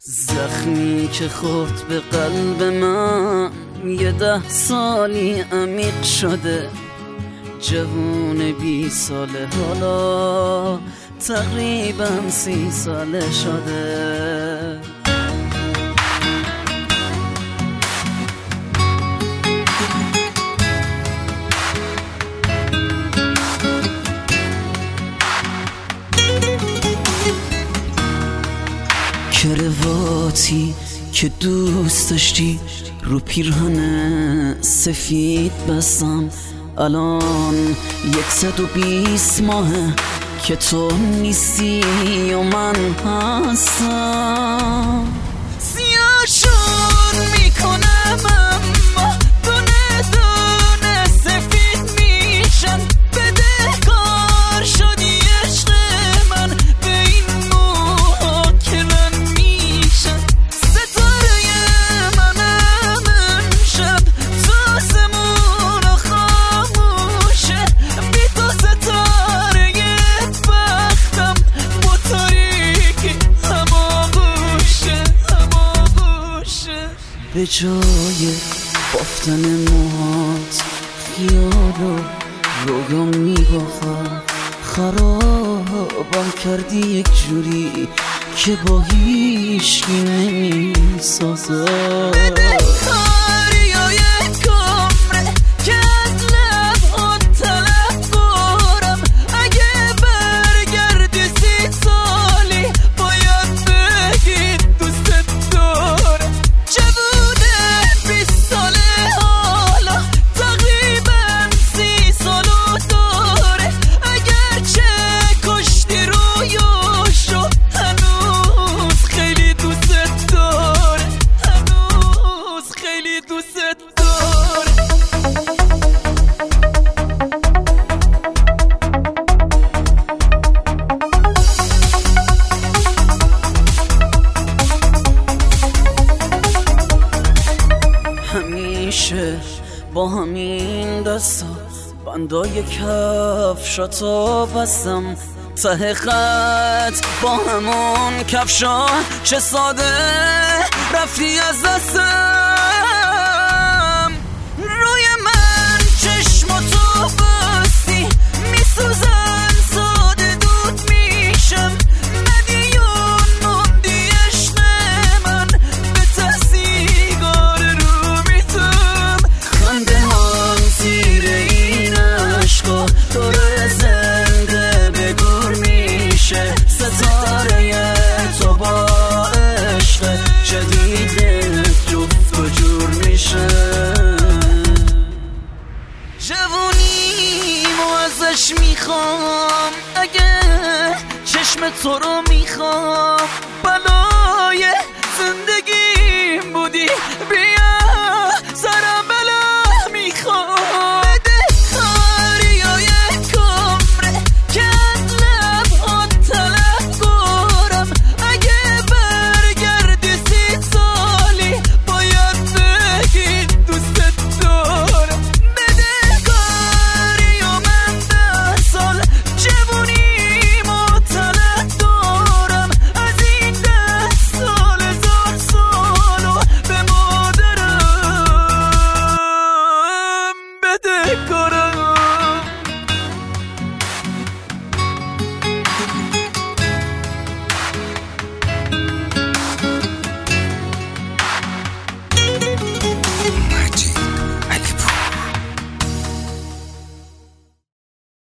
زخمی که خورد به قلب من 10 سالی عمیق شده. جوون 20 ساله حالا تقریبا 30 ساله شده. کرواتی که دوست داشتی رو پیرهن سفید بستم. الان 120 ماهه که تو نیستی و من هستم. سیاهشون میکنم اما دونه دونه سفید میشن. بدهکار شدی عشق من به این موها که من میشن. ستاره منم امشب تو آسمون و خاموشه. بی تو ستاره بختم با تاریکی هماغوشه. به جای بافتن موهات خیال و رویا میبافم. خرابم کردی یک جوری که با هیچکی نمیسازم. بدهکاری یا یک عمره که از لبهات طلب برم. اگه برگردی 30 سالی باید بگی دوست دارم. جوونه 20 ساله حالا تقریبا 30 سالو داره. اگرچه کشتی رویاشو هنوز خیلی دوست داره. هنوز خیلی دوست داره. همیشه با همین دستا بندای کفشاتو بستم. ته خط با همون کفشا چه ساده رفتی از دستم. روی من چشماتو بستی میسوزن ساده دود میشم. مدیون موندی عشق من به تسیگار رو میتم. خنده هم زیر این عشقا داره زنده به گور میشه. ستاره تو با عشق جدید جفت و جور میشه. جوونیمو ازش میخوام. اگه چشم تو رو میخوام